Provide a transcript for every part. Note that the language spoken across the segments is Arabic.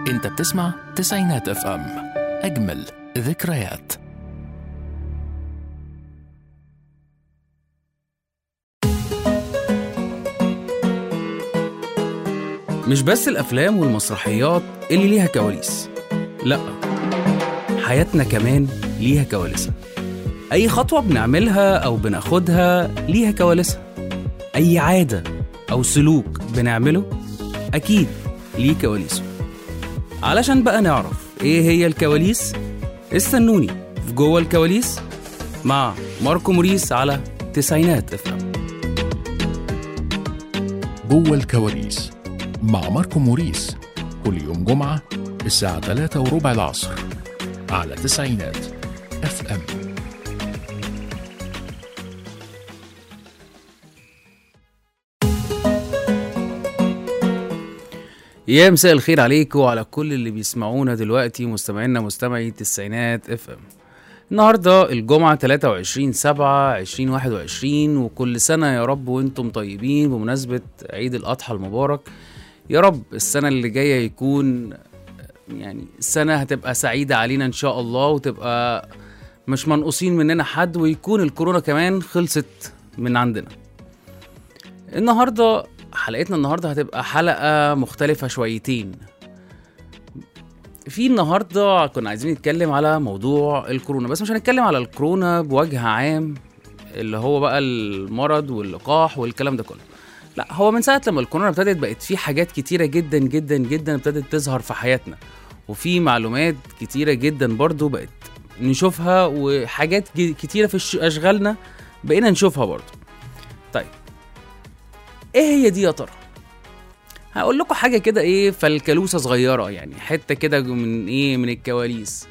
انت بتسمع تسعينات اف ام، اجمل ذكريات. مش بس الافلام والمسرحيات اللي ليها كواليس، لا، حياتنا كمان ليها كواليسها. اي خطوة بنعملها او بناخدها ليها كواليسها. اي عادة او سلوك بنعمله اكيد ليه كواليسه. علشان بقى نعرف ايه هي الكواليس، استنوني في جوه الكواليس مع ماركو موريس على تسعينات اف ام. جوه الكواليس مع ماركو موريس، كل يوم جمعة الساعة 3:15 العصر على تسعينات اف ام. يا مساء الخير عليكم وعلى كل اللي بيسمعونا دلوقتي، مستمعي تسعينات اف ام. النهاردة الجمعة 23/7/2021، وكل سنة يا رب وانتم طيبين بمناسبة عيد الأضحى المبارك. يا رب السنة اللي جاية يكون يعني سنة هتبقى سعيدة علينا إن شاء الله، وتبقى مش منقوصين مننا حد، ويكون الكورونا كمان خلصت من عندنا. حلقتنا النهاردة هتبقى حلقة مختلفة شويتين. النهاردة كنا عايزين نتكلم على موضوع الكورونا، بس مش هنتكلم على الكورونا بوجه عام اللي هو بقى المرض واللقاح والكلام ده كله. لا، هو من ساعة لما الكورونا ابتدت بقت في حاجات كتيرة جدا جدا جدا ابتدت تظهر في حياتنا، وفي معلومات كتيرة جدا برضو بقت نشوفها، وحاجات كتيرة في أشغالنا بقينا نشوفها برضو. طيب ايه هي دي يا ترى؟ هقول لكم حاجة كده، فالكلوسة صغيرة، يعني حتة كده من الكواليس.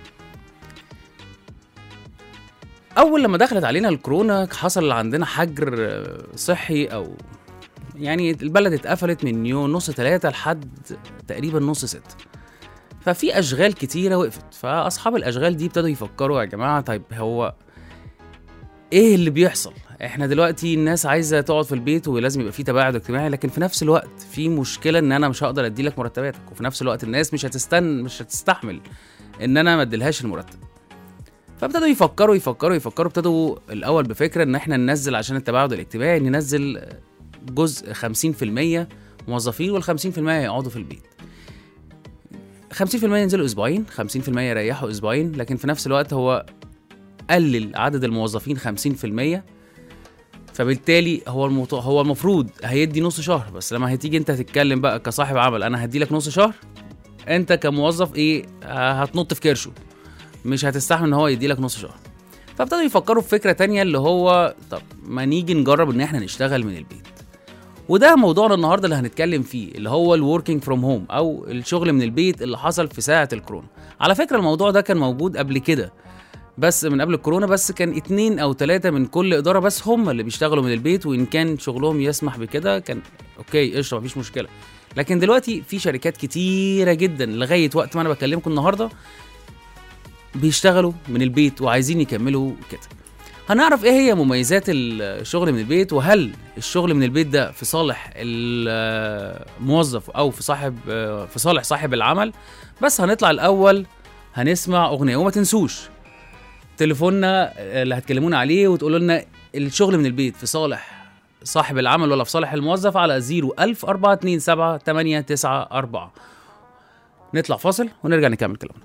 أول لما دخلت علينا الكورونا حصل عندنا حجر صحي، أو يعني البلد اتقفلت من يوم 2:30 لحد تقريبا 5:30. ففي أشغال كتيرة وقفت، فأصحاب الأشغال دي ابتدوا يفكروا يا جماعة، طيب هو ايه اللي بيحصل؟ احنا دلوقتي الناس عايزه تقعد في البيت ولازم يبقى في تباعد اجتماعي، لكن في نفس الوقت في مشكله ان انا مش هقدر اديلك مرتباتك، وفي نفس الوقت الناس مش هتستحمل ان انا ما اديلهاش المرتب. فابتدوا يفكروا ابتدوا الاول بفكره ان احنا ننزل عشان التباعد الاجتماعي، ننزل جزء 50% موظفين وال50% يقعدوا في البيت. 50% ينزلوا اسبوعين، 50% يريحوا اسبوعين، لكن في نفس الوقت هو قلل عدد الموظفين 50%. فبالتالي هو المفروض هيدي نص شهر، بس لما هتيجي انت تتكلم بقى كصاحب عمل، انا هدي لك نص شهر، انت كموظف هتنط في كرشه، مش هتستحمل ان هو يدي لك نص شهر. فابتدوا يفكروا في فكرة تانية، اللي هو طب ما نيجي نجرب ان احنا نشتغل من البيت. وده موضوعنا النهاردة اللي هنتكلم فيه، اللي هو الوركينج فروم هوم، او الشغل من البيت اللي حصل في ساعة الكورونا. على فكرة الموضوع ده كان موجود قبل كده، بس من قبل الكورونا، بس كان 2 أو 3 من كل إدارة بس هم اللي بيشتغلوا من البيت، وإن كان شغلهم يسمح بكده كان أوكي قشطة مفيش مشكلة. لكن دلوقتي في شركات كتيرة جدا لغاية وقت ما أنا بكلمكم النهاردة بيشتغلوا من البيت وعايزين يكملوا كده. هنعرف إيه هي مميزات الشغل من البيت، وهل الشغل من البيت ده في صالح الموظف أو في صالح صاحب العمل. بس هنطلع الأول هنسمع أغنية، وما تنسوش تليفوننا اللي هتكلمونا عليه وتقولوا لنا الشغل من البيت في صالح صاحب العمل ولا في صالح الموظف، على 014278994. نطلع فاصل ونرجع نكمل كلامنا.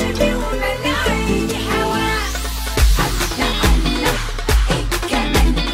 كمان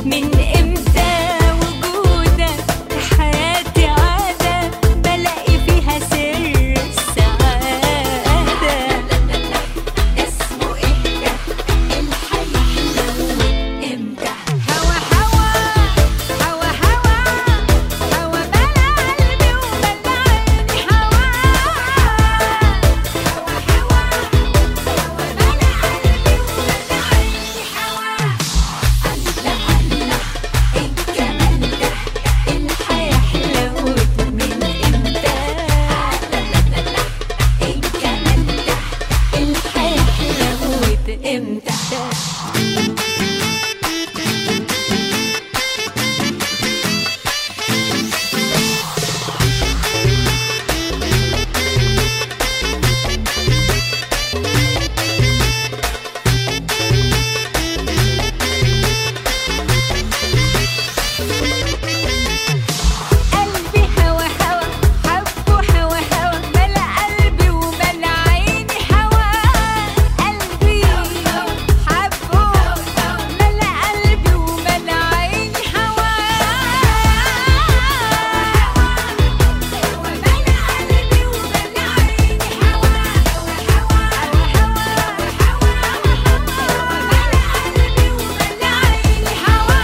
من امتى وجودك في حياتي عادة بلاقي فيها سر السعادة. اسمه ايه ده الحياة حلوة امتى؟ هوا هوا هوا هوا هوا بلا قلبي وبلا عيني هوا. هوا هوا هوا بلا قلبي وبلا عيني هوا. الله الله ايه الجمال ده الحياة حلوت من امتى؟ ايه الجمال ده الحياة حلوت امتى؟ قلبي هوا هوا حبه هوا هوا ملا قلبي وملا عيني هوا. قلبي حبه ملا قلبي وملا عيني هوا. ملا قلبي وملا عيني هوا. هوا هوا هوا هوا ملا قلبي وملا عيني هوا.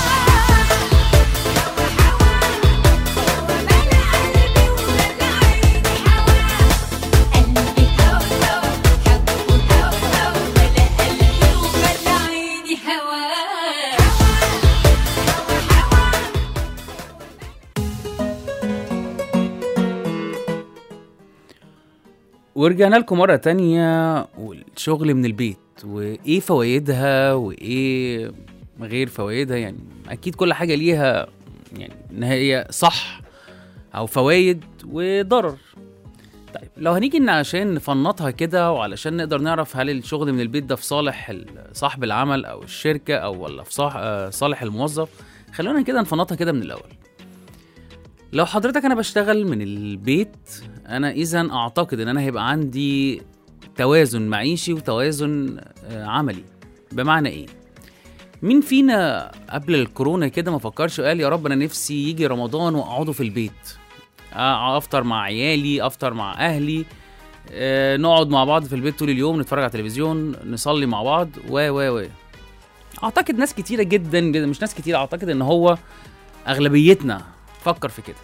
ورجعنا لكم مرة تانية، والشغل من البيت وإيه فوائدها وإيه غير فوائدها. يعني أكيد كل حاجة ليها يعني إن هي صح أو فوائد وضرر. طيب لو هنيجي إن عشان نفنطها كده وعلشان نقدر نعرف هل الشغل من البيت ده في صالح صاحب العمل أو الشركة أو ولا في صالح الموظف، خلونا كده نفنطها كده من الأول. لو حضرتك انا بشتغل من البيت، انا اذا اعتقد ان انا هيبقى عندي توازن معيشي وتوازن عملي. بمعنى ايه؟ مين فينا قبل الكورونا كده ما فكرش وقال يا رب انا نفسي يجي رمضان واقعده في البيت، افطر مع عيالي، افطر مع اهلي، نقعد مع بعض في البيت طول اليوم، نتفرج على التلفزيون، نصلي مع بعض و اعتقد ناس كتيره جدا، مش ناس كتيره، اعتقد ان هو اغلبيتنا فكر في كده.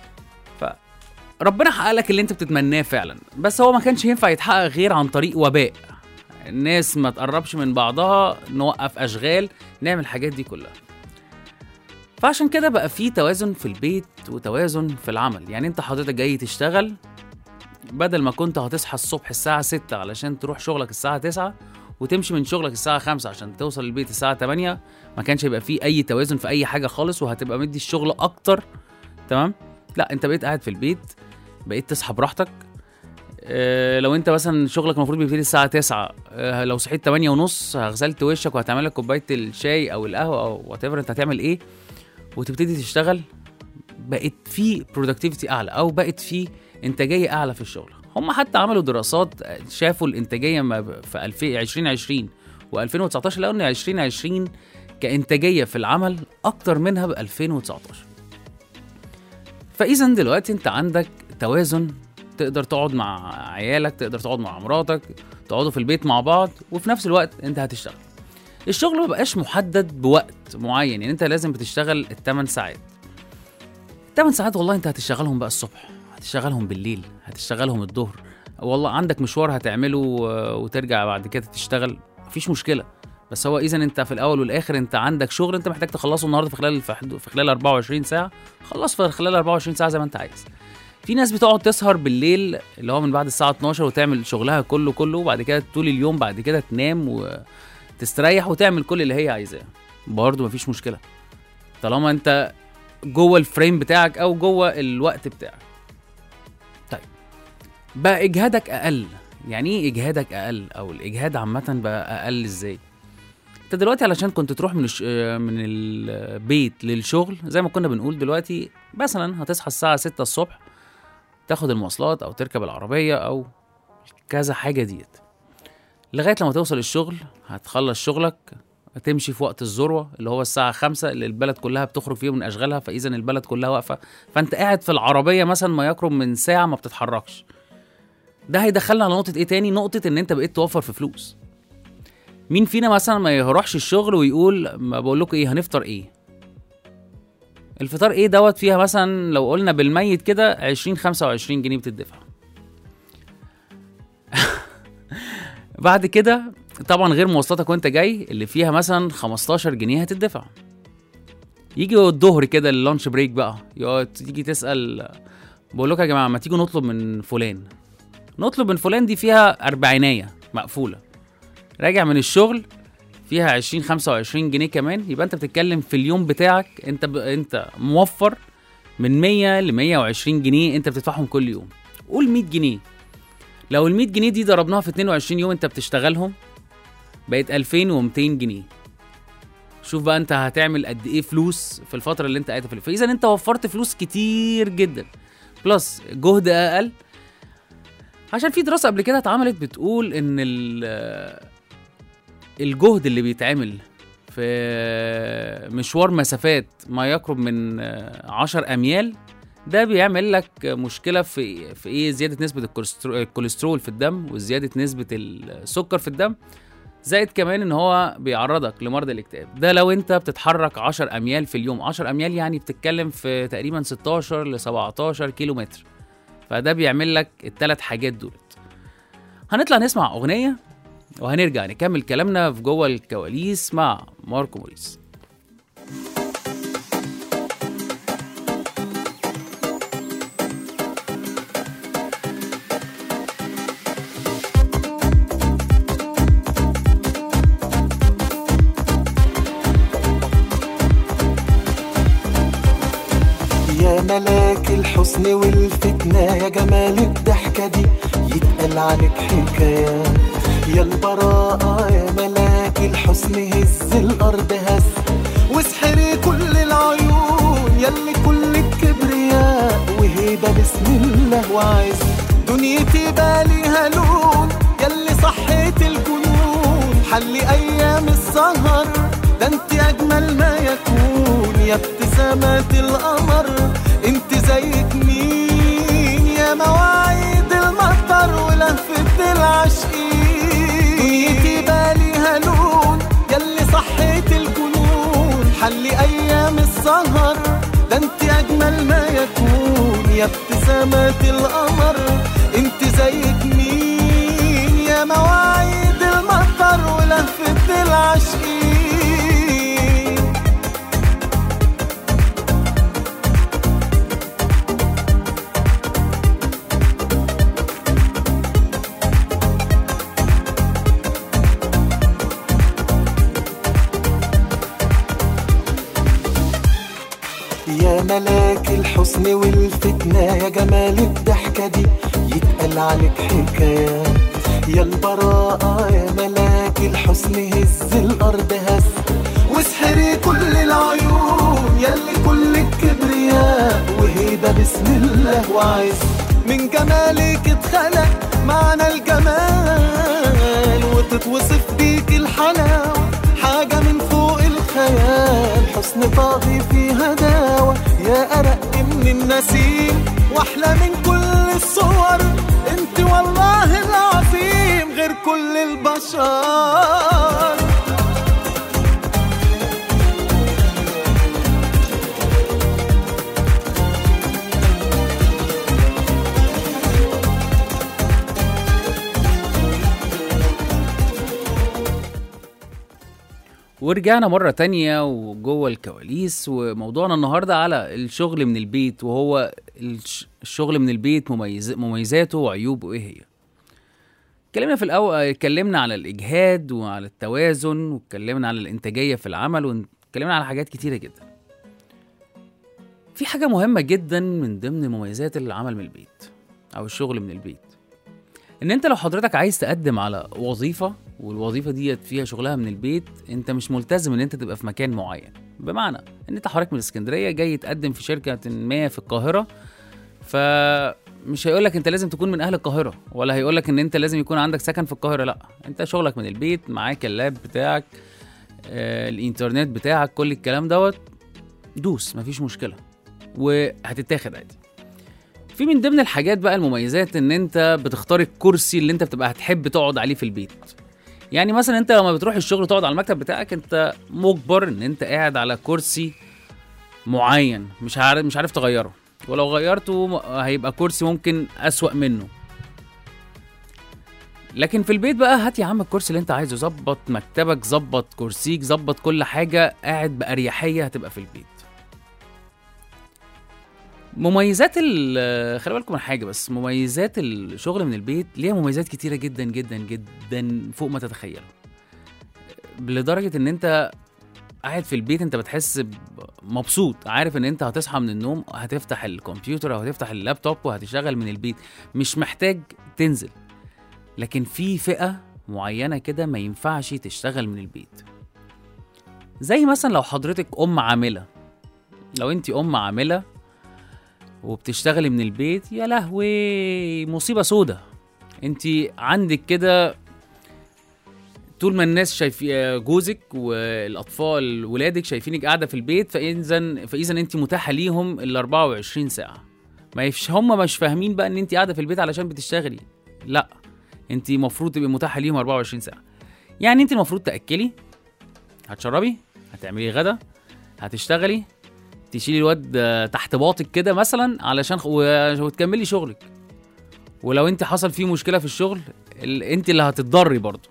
فربنا حقق لك اللي انت بتتمناه فعلا، بس هو ما كانش ينفع يتحقق غير عن طريق وباء. الناس ما تقربش من بعضها، نوقف اشغال، نعمل الحاجات دي كلها. فعشان كده بقى في توازن في البيت وتوازن في العمل. يعني انت حضرتك جاي تشتغل، بدل ما كنت هتصحى الصبح الساعة 6 علشان تروح شغلك الساعة 9 وتمشي من شغلك الساعة 5 عشان توصل البيت الساعة 8، ما كانش يبقى فيه أي توازن في أي حاجة خالص، وهتبقى مدي الشغل أكتر. تمام؟ لا، أنت بقيت قاعد في البيت، بقيت تصحى براحتك. لو أنت مثلا شغلك المفروض بيبتدي الساعة 9، لو صحيت 8:30 غسلت وشك وهتعمل لك كوباية الشاي أو القهوة أو whatever أنت هتعمل إيه، وتبتدي تشتغل، بقت في productivity أعلى أو بقت في إنتاجية أعلى في الشغل. هم حتى عملوا دراسات شافوا الإنتاجية في 2020 و2019، لقوا إن 2020 كإنتاجية في العمل أكتر منها ب 2019. فإذا دلوقتي أنت عندك توازن، تقدر تقعد مع عيالك، تقدر تقعد مع مراتك، تقعدوا في البيت مع بعض، وفي نفس الوقت أنت هتشتغل. الشغل ما بقاش محدد بوقت معين، يعني أنت لازم بتشتغل 8 ساعات. 8 ساعات والله أنت هتشتغلهم بقى الصبح، هتشتغلهم بالليل، هتشتغلهم الظهر، والله عندك مشوار هتعمله وترجع بعد كده تشتغل، مفيش مشكلة. بس هو إذن أنت في الأول والآخر أنت عندك شغل أنت محتاج تخلصه النهاردة في خلال 24 ساعة، خلص في خلال 24 ساعة زي ما أنت عايز. في ناس بتقعد تسهر بالليل اللي هو من بعد الساعة 12 وتعمل شغلها كله وبعد كده طول اليوم بعد كده تنام وتستريح وتعمل كل اللي هي عايزاه، برضه مفيش مشكلة طالما أنت جوه الفريم بتاعك أو جوه الوقت بتاعك. طيب بقى إجهادك أقل. يعني إيه إجهادك أقل؟ أو الإجهاد عامة بقى أقل إزاي؟ أنت دلوقتي علشان كنت تروح من البيت للشغل زي ما كنا بنقول دلوقتي، مثلا هتصحى الساعة 6 الصبح، تاخد المواصلات أو تركب العربية أو كذا حاجة ديت لغاية لما توصل الشغل، هتخلص شغلك تمشي في وقت الذروه اللي هو الساعه 5 اللي البلد كلها بتخرج فيه من اشغالها، فاذا البلد كلها واقفه، فانت قاعد في العربيه مثلا ما يقرب من ساعه ما بتتحركش. ده هيدخلنا على نقطه ايه تاني؟ نقطه ان انت بقيت توفر في فلوس. مين فينا مثلا ما يروحش الشغل ويقول ما بقول لكم ايه هنفطر ايه؟ الفطار ايه دوت فيها مثلا لو قلنا بالميت كده 20-25 جنيه بتدفع. بعد كده طبعا غير مواصلاتك وانت جاي اللي فيها مثلا 15 جنيه هتدفع. يجي الظهر كده اللانش بريك بقى، تيجي تسأل بقول لكم يا جماعه ما تيجوا نطلب من فلان، نطلب من فلان دي فيها 40 مقفوله، راجع من الشغل فيها 20-25 جنيه كمان، يبقى انت بتتكلم في اليوم بتاعك انت موفر من 100 ل 120 جنيه انت بتدفعهم كل يوم. قول 100 جنيه، لو ال 100 جنيه دي ضربناها في 22 يوم انت بتشتغلهم بقت 2200 جنيه. شوف بقى انت هتعمل قد ايه فلوس في الفتره اللي انت قاعد فيها. فاذا انت وفرت فلوس كتير جدا بلس جهد اقل. عشان في دراسه قبل كده اتعملت بتقول ان الجهد اللي بيتعمل في مشوار مسافات ما يقرب من 10 أميال ده بيعمل لك مشكلة في ايه؟ زيادة نسبة الكوليسترول في الدم وزيادة نسبة السكر في الدم، زائد كمان ان هو بيعرضك لمرض الاكتئاب. ده لو انت بتتحرك 10 أميال في اليوم. 10 أميال يعني بتتكلم في تقريبا 16 ل 17 كيلو متر، فده بيعمل لك الثلاث حاجات دولت. هنطلع نسمع أغنية وهنرجع نكمل كلامنا في جوه الكواليس مع ماركو موريس. يا ملاك الحسن والفتنة يا جمال الضحكة دي يتقال عليك حكايات. يا البراءة يا ملاك الحسن هز الأرض هز واسحري كل العيون يلي كل الكبرياء وهيبة بسم الله وعز. دنيتي باليها لون يلي صحيت الجنون حلي أيام السهر ده انت أجمل ما يكون. يا ابتسامات القمر انت زيك مين؟ يا مواعيد المطر ولهفة العاشقين. دنيتي باليها لون يلي صحيت الجنون حلي ايام السهر ده انت اجمل ما يكون. يا ابتسامات القمر انت زيك مين؟ يا مواعيد المطر ولهفة العاشقين. يا ملاك الحسن والفتنة يا جمال الضحكة دي يتقال عليك حكايات. يا البراءة يا ملاك الحسن هز الأرض هز واسحري كل العيون يلي كل الكبرياء وهيبة بسم الله وعز. من جمالك اتخلق معنى الجمال وتتوصف بيك الحلاوة حاجة من فوق الخيال. حسن طاغي فيها داوة يا أرق من النسيم واحلى من كل الصور. انت والله العظيم غير كل البشر. ورجعنا مرة تانية وجوه الكواليس، وموضوعنا النهاردة على الشغل من البيت، وهو الشغل من البيت مميزاته وعيوبه ايه هي. اتكلمنا في الأول، اتكلمنا على الإجهاد وعلى التوازن، واتكلمنا على الإنتاجية في العمل، واتكلمنا على حاجات كتيرة جدا. في حاجة مهمة جدا من ضمن مميزات العمل من البيت أو الشغل من البيت، ان انت لو حضرتك عايز تقدم على وظيفة والوظيفة دي فيها شغلها من البيت، انت مش ملتزم ان انت تبقى في مكان معين. بمعنى ان انت حضرتك من اسكندرية جاي تقدم في شركة ما في القاهرة، فمش هيقولك انت لازم تكون من اهل القاهرة، ولا هيقولك ان انت لازم يكون عندك سكن في القاهرة. لا، انت شغلك من البيت، معاك اللاب بتاعك، الانترنت بتاعك، كل الكلام دوت، دوس مفيش مشكله وهتتاخد عادي. في من ضمن الحاجات بقى المميزات ان انت بتختار الكرسي اللي انت بتبقى هتحب تقعد عليه في البيت. يعني مثلا انت لما بتروح الشغل تقعد على المكتب بتاعك، انت مجبر ان انت قاعد على كرسي معين، مش عارف تغيره، ولو غيرته هيبقى كرسي ممكن اسوأ منه. لكن في البيت بقى هات يا عم الكرسي اللي انت عايزه، ظبط مكتبك، ظبط كرسيك، ظبط كل حاجه، قاعد بأريحيه هتبقى في البيت. مميزات خلي بالكم من حاجه بس، مميزات الشغل من البيت ليها مميزات كتيره جدا جدا جدا فوق ما تتخيلوا، لدرجه ان انت قاعد في البيت انت بتحس مبسوط، عارف ان انت هتصحى من النوم هتفتح الكمبيوتر او هتفتح اللابتوب وهتشتغل من البيت، مش محتاج تنزل. لكن في فئه معينه كده ما ينفعش تشتغل من البيت، زي مثلا لو حضرتك ام عامله. لو انت ام عامله وبتشتغلي من البيت، يا لهوي مصيبة سودة. انت عندك كده طول ما الناس شايفين جوزك والاطفال ولادك شايفينك قاعدة في البيت، فاذا انت متاحة ليهم ال 24 ساعة. هم مش فاهمين بقى ان انت قاعدة في البيت علشان بتشتغلي، لا، انت المفروض تبقي متاحة ليهم 24 ساعة. يعني انت المفروض تأكلي، هتشربي، هتعملي غدا، هتشتغلي، تشيلي الواد تحت باطك كده مثلا علشان وتكملي شغلك. ولو انت حصل فيه مشكله في الشغل انت اللي هتتضري برضه.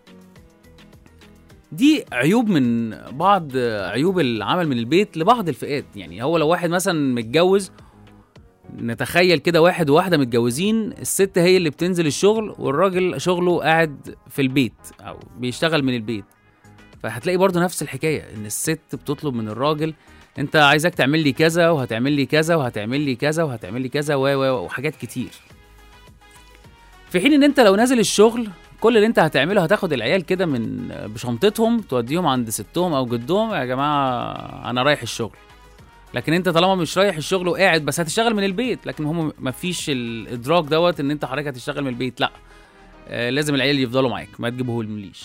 دي عيوب من بعض عيوب العمل من البيت لبعض الفئات. يعني هو لو واحد مثلا متجوز، نتخيل كده واحد وواحده متجوزين، الست هي اللي بتنزل الشغل والراجل شغله قاعد في البيت او بيشتغل من البيت، فهتلاقي برضه نفس الحكايه، ان الست بتطلب من الراجل انت عايزك تعمل لي كذا وهتعمل لي كذا وهتعمل لي كذا وهتعمل لي كذا وحاجات كتير. في حين ان انت لو نازل الشغل، كل اللي انت هتعمله هتاخد العيال كده من بشنطتهم توديهم عند ستهم او جدهم، يا جماعه انا رايح الشغل. لكن انت طالما مش رايح الشغل وقاعد بس هتشتغل من البيت، لكن هم مفيش الادراك دوت ان انت حضرتك هتشتغل من البيت، لا، لازم العيال يفضلوا معاك، ما تجيبهولمليش.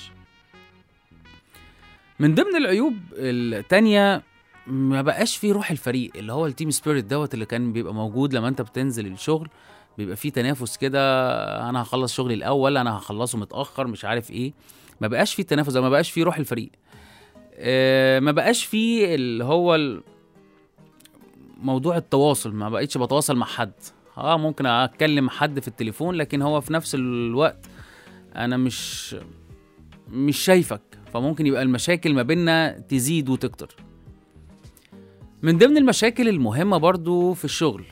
من ضمن العيوب التانية، ما بقاش فيه روح الفريق، اللي هو التيم سبيريت دوت اللي كان بيبقى موجود لما انت بتنزل الشغل. بيبقى فيه تنافس كده، انا هخلص شغلي الاول، انا هخلصه متاخر، مش عارف ايه. ما بقاش فيه تنافس، ما بقاش فيه روح الفريق. ما بقاش فيه اللي هو موضوع التواصل، ما بقيتش بتواصل مع حد. ممكن اتكلم حد في التليفون، لكن هو في نفس الوقت انا مش شايفك، فممكن يبقى المشاكل ما بيننا تزيد وتكتر. من ضمن المشاكل المهمة برضو في الشغل،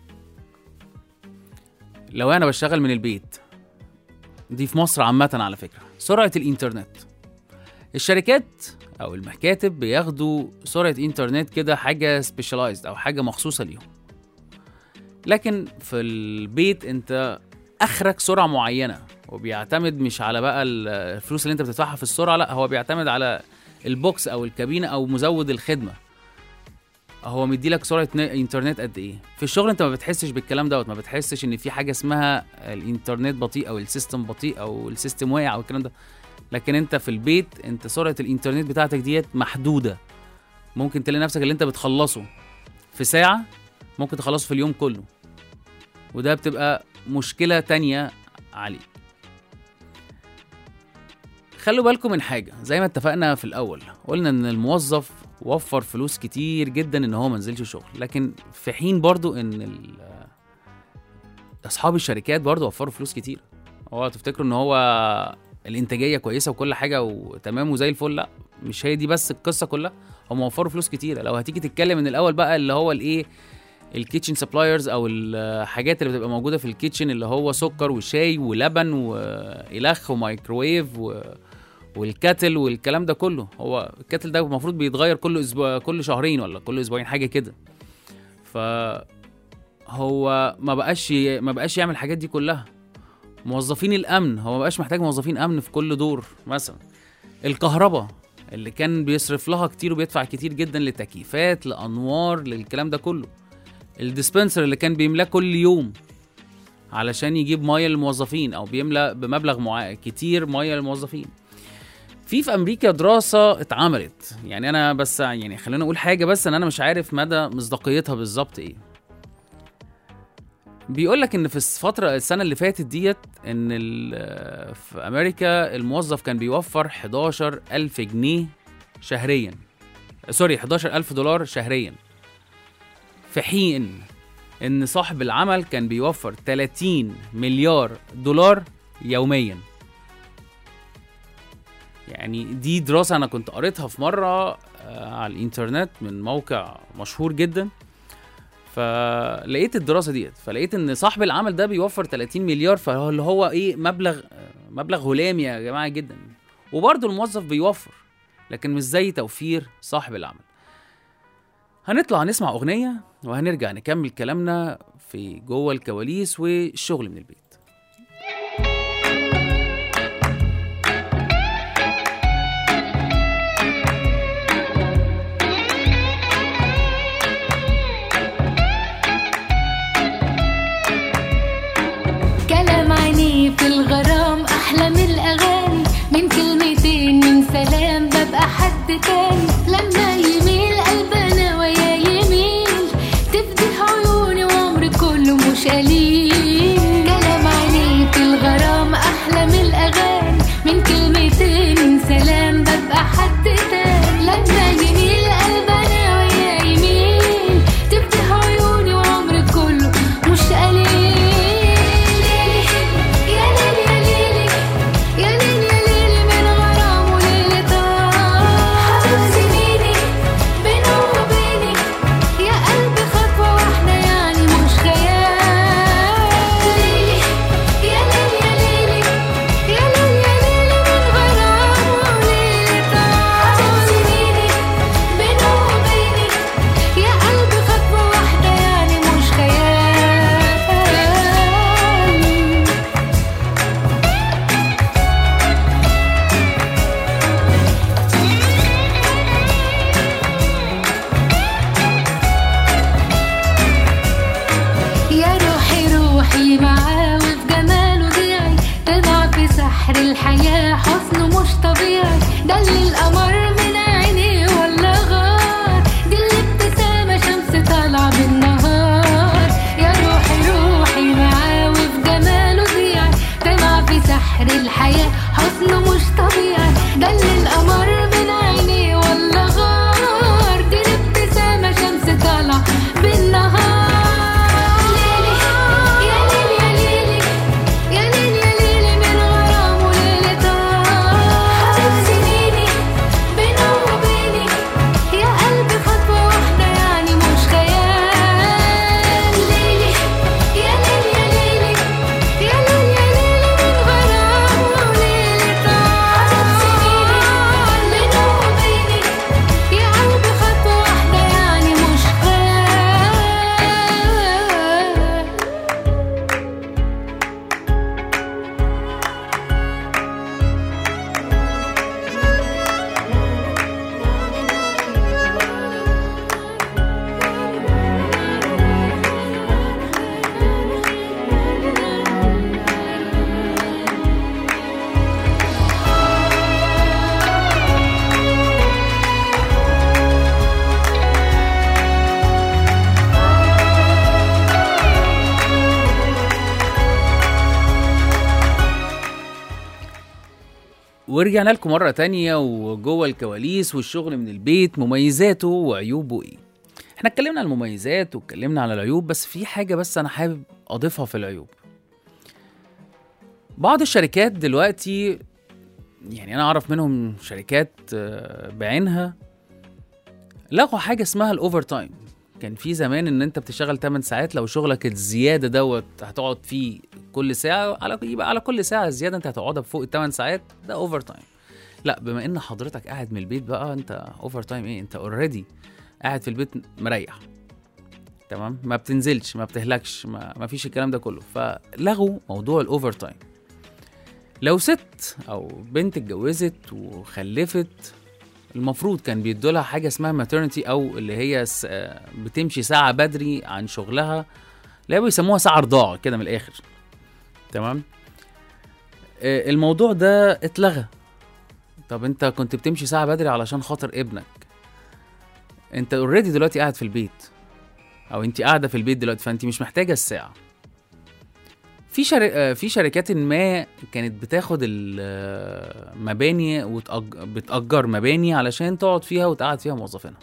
لو انا بشتغل من البيت، دي في مصر عامة على فكرة، سرعة الانترنت. الشركات او المكاتب بياخدوا سرعة انترنت كده حاجة سبيشالايزد او حاجة مخصوصة ليهم. لكن في البيت انت اخرك سرعة معينة، وبيعتمد مش على بقى الفلوس اللي انت بتدفعها في السرعة، لا، هو بيعتمد على البوكس او الكابينة او مزود الخدمة، هو مديلك سرعه انترنت قد ايه. في الشغل انت ما بتحسش بالكلام دوت، ما بتحسش ان في حاجه اسمها الانترنت بطيء او السيستم بطيء او السيستم واقع او الكلام ده. لكن انت في البيت انت سرعه الانترنت بتاعتك ديت محدوده، ممكن تلاقي نفسك اللي انت بتخلصه في ساعه ممكن تخلصه في اليوم كله، وده بتبقى مشكله تانية عليك. خلوا بالكم من حاجه، زي ما اتفقنا في الاول، قلنا ان الموظف وفر فلوس كتير جدا ان هو منزلش شغل، لكن في حين برضو ان اصحاب الشركات برضو وفروا فلوس كتير. هو تفتكروا ان هو الانتاجيه كويسه وكل حاجه وتمام وزي الفل؟ لا، مش هي دي بس القصه كلها، هم وفروا فلوس كتيره. لو هتيجي تتكلم من الاول بقى اللي هو الايه، الكيتشن سبلايرز او الحاجات اللي بتبقى موجوده في الكيتشن، اللي هو سكر وشاي ولبن والخ ومايكرويف والكاتل والكلام ده كله. هو الكاتل ده المفروض بيتغير كل اسبوع، كل شهرين ولا كل اسبوعين، حاجه كده. فهو ما بقاش يعمل الحاجات دي كلها. موظفين الامن، هو ما بقاش محتاج موظفين امن في كل دور. مثلا الكهرباء اللي كان بيصرف لها كتير وبيدفع كتير جدا لتكييفات، لانوار، للكلام ده كله. الديسبنسر اللي كان بيملاه كل يوم علشان يجيب ميه للموظفين، او بيملى بمبلغ كتير ميه للموظفين. في امريكا دراسه اتعملت، يعني انا بس يعني خلينا اقول حاجه بس ان انا مش عارف مدى مصداقيتها بالظبط ايه. بيقول لك ان في السنه اللي فاتت ديت ان في امريكا الموظف كان بيوفر 11,000 جنيه شهريا، سوري 11,000 دولار شهريا، في حين ان صاحب العمل كان بيوفر 30 مليار دولار يوميا. يعني دي دراسة أنا كنت قريتها في مرة على الإنترنت من موقع مشهور جدا، فلقيت الدراسة ديت، فلقيت إن صاحب العمل ده بيوفر 30 مليار، فاللي هو إيه مبلغ هلامي يا جماعة جدا. وبرضه الموظف بيوفر، لكن مش زي توفير صاحب العمل. هنطلع نسمع أغنية وهنرجع نكمل كلامنا في جوه الكواليس والشغل من البيت. كلام عينيه في الغرام أحلى من الأغاني، من كلمتين من سلام ببقى حد تاني. لما يميل قلبنا ويا يميل تفتح عيوني وعمري كله مش قليل. كلام عينيه في الغرام أحلى من الأغاني، من كلمتين من سلام ببقى حد تاني. لما يميل قلبنا ويا يميل تفتح عيوني وعمري كله مش قليل. الحياة حسنه مش طبيعي، ده اللي القمر من عينيه ولا غار، دي الابتسامة شمس طالعة بالنهار. يا روحي روحي معاه وفي جماله ضيعي، طمع في سحر الحياة حسنه مش طبيعي، ده اللي القمر من عينيه ولا غار، دي الابتسامة شمس طالعة بالنهار. ورجعنا لكم مرة تانية وجوه الكواليس والشغل من البيت، مميزاته وعيوبه ايه. احنا اتكلمنا عن المميزات واتكلمنا على العيوب، بس في حاجة بس انا حابب اضيفها في العيوب. بعض الشركات دلوقتي، يعني انا اعرف منهم شركات بعينها، لغوا حاجة اسمها الاوفر تايم. كان في زمان ان انت بتشتغل 8 ساعات، لو شغلك الزيادة دوت هتقعد فيه كل ساعة، يبقى على كل ساعة زيادة انت هتقعدها بفوق ال8 ساعات، ده اوفر تايم. لا، بما ان حضرتك قاعد من البيت بقى، انت اوفر تايم ايه؟ انت اوريدي قاعد في البيت مريح، تمام، ما بتنزلش، ما بتهلكش، ما فيش الكلام ده كله. فلغوا موضوع الاوفر تايم. لو ست او بنت اتجوزت وخلفت، المفروض كان بيدولها حاجة اسمها ماترنتي، او اللي هي بتمشي ساعة بدري عن شغلها، اللي بيسموها ساعة رضاعة كده من الاخر، تمام. الموضوع ده اتلغى، طب انت كنت بتمشي ساعة بدري علشان خاطر ابنك، انت اوريدي دلوقتي قاعد في البيت، او انت قاعدة في البيت دلوقتي، فانت مش محتاجة الساعة. في شركات ما كانت بتاخد المباني بتأجر مباني علشان تقعد فيها وتقعد فيها موظفينها.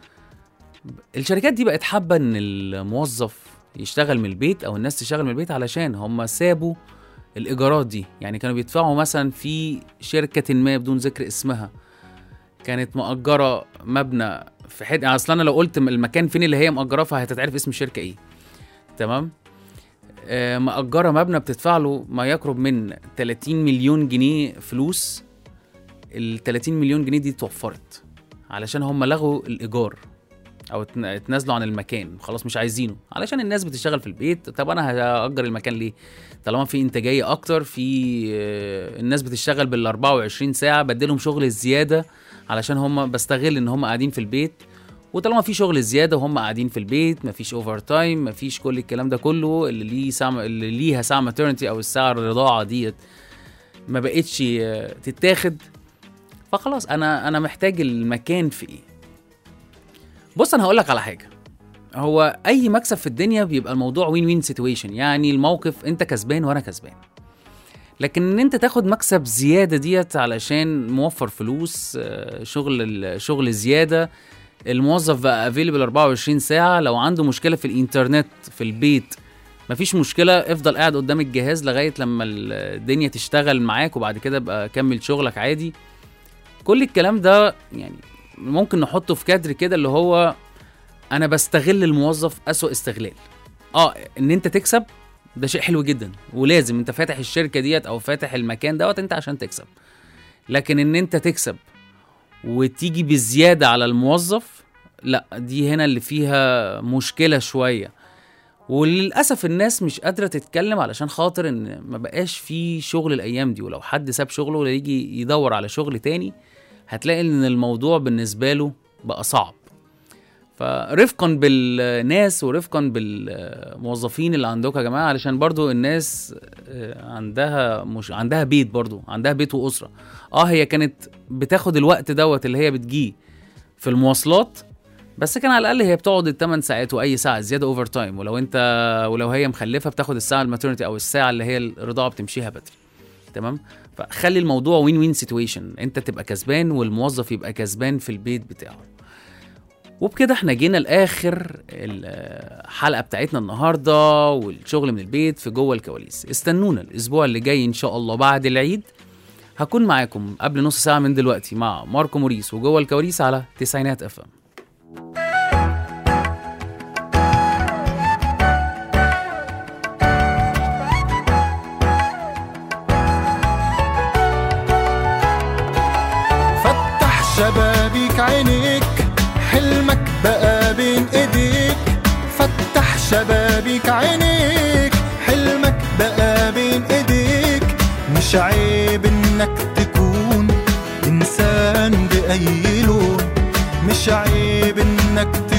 الشركات دي بقت حابة ان الموظف يشتغل من البيت او الناس تشتغل من البيت، علشان هم سابوا الايجارات دي. يعني كانوا بيدفعوا مثلا في شركة ما بدون ذكر اسمها، كانت مأجرة مبنى في حته، اصلا انا لو قلت المكان فين اللي هي مأجراه فهتتعرف اسم الشركة ايه، تمام؟ مأجرة مبنى بتدفع له ما يقرب من 30 مليون جنيه فلوس. ال 30 مليون جنيه دي اتوفرت علشان هم لغوا الإيجار أو اتنازلوا عن المكان، خلاص مش عايزينه، علشان الناس بتشتغل في البيت. طب أنا هأجر المكان ليه؟ طالما في إنتاجية أكتر، في الناس بتشتغل بال 24 ساعة، بديلهم شغل زيادة علشان هم بستغل إن هم قاعدين في البيت. وطالما في شغل زياده وهم قاعدين في البيت، مفيش اوفر تايم، مفيش كل الكلام ده كله، اللي ليها ساعه ماترنتي او الساعه الرضاعه ديت ما بقتش تتاخد، فخلاص انا محتاج المكان في ايه. بص انا هقول لك على حاجه، هو اي مكسب في الدنيا بيبقى الموضوع وين وين سيتويشن، يعني الموقف انت كسبان وانا كسبان. لكن ان انت تاخد مكسب زياده ديت علشان موفر فلوس، شغل زياده، الموظف بقى افيلبل 24 ساعة، لو عنده مشكلة في الانترنت في البيت مفيش مشكلة، افضل قاعد قدام الجهاز لغاية لما الدنيا تشتغل معاك، وبعد كده بقى كمل شغلك عادي. كل الكلام ده يعني ممكن نحطه في كادر كده اللي هو انا بستغل الموظف أسوأ استغلال. ان انت تكسب ده شيء حلو جدا، ولازم انت فاتح الشركة ديت او فاتح المكان دوت انت عشان تكسب، لكن ان انت تكسب وتيجي بزيادة على الموظف، لا، دي هنا اللي فيها مشكلة شوية. وللأسف الناس مش قادرة تتكلم علشان خاطر ان ما بقاش في شغل الأيام دي، ولو حد ساب شغله ويجي يدور على شغل تاني هتلاقي ان الموضوع بالنسبة له بقى صعب. فرفقا بالناس ورفقا بالموظفين اللي عندكم يا جماعة، علشان برضو الناس عندها بيت، برضو عندها بيت وأسرة. هي كانت بتاخد الوقت دوت اللي هي بتجي في المواصلات، بس كان على الأقل هي بتقعد 8 ساعات وأي ساعة زيادة اوفر تايم، ولو هي مخلفة بتاخد الساعة الماترنتي أو الساعة اللي هي الرضاعة بتمشيها بدري، تمام؟ فخلي الموضوع وين وين سيتويشن، انت تبقى كسبان والموظف يبقى كسبان في البيت بتاعه. وبكده احنا جينا لآخر الحلقة بتاعتنا النهاردة، والشغل من البيت في جوه الكواليس. استنونا الأسبوع اللي جاي إن شاء الله بعد العيد، هكون معاكم قبل نص ساعة من دلوقتي مع ماركو موريس وجوه الكواليس على تسعينات FM. فتح شبابيك عينيك، حلمك بقى بين ايديك. فتح شبابيك عينيك، حلمك بقى بين ايديك. مش عيب انك تكون انسان بأي لون، مش عيب انك